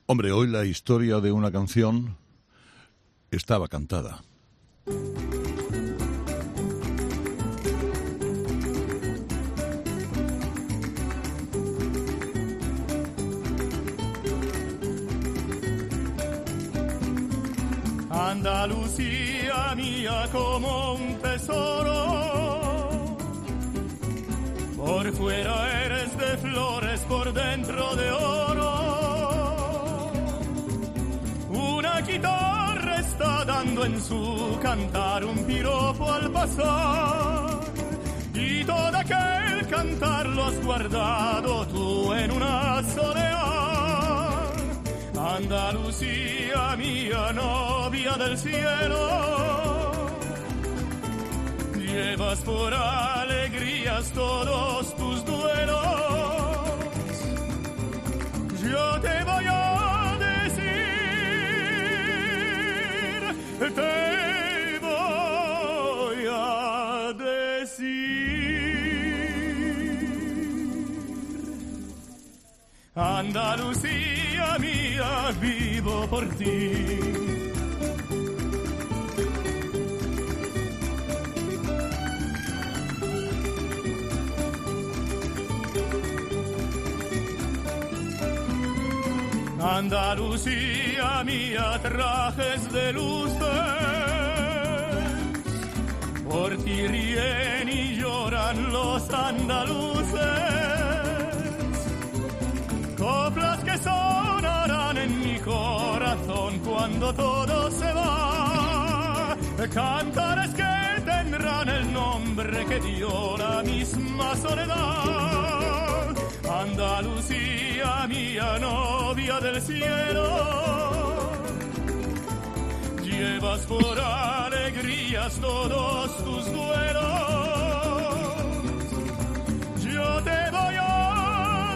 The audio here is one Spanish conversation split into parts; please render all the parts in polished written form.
Hombre, hoy la historia de una canción estaba cantada. Andalucía mía como un tesoro, por fuera eres de flores, por dentro de oro. Una guitarra está dando en su cantar un piropo al pasar, y todo aquel cantar lo has guardado tú en una soleá. Andalucía mía, novia del cielo, llevas por alegrías todos tus duelos. Yo te voy a decir, te voy a decir, Andalucía mía, vivo por ti. Andalucía mía, trajes de luces, por ti ríen y lloran los andaluces. Coplas que sonarán en mi corazón cuando todo se va, cantares que tendrán el nombre que dio la misma soledad. Andalucía mía, novia del cielo, llevas por alegrías todos tus duelos. Yo te voy a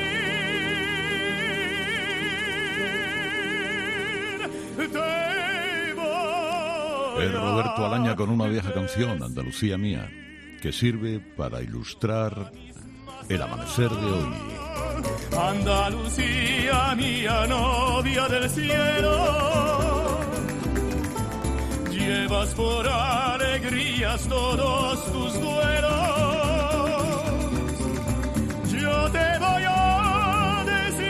decir, te voy El Roberto Alaña con una vieja canción, Andalucía mía, que sirve para ilustrar el amanecer de hoy. Andalucía mía, novia del cielo, llevas por alegrías todos tus duelos. Yo te voy a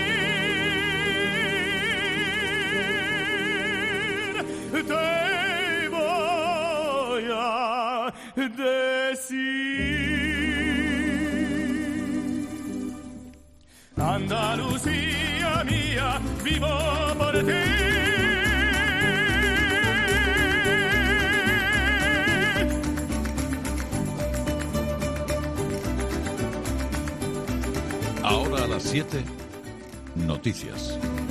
decir, te voy a decir, Andalucía mía, vivo por ti. Ahora a las 7, noticias.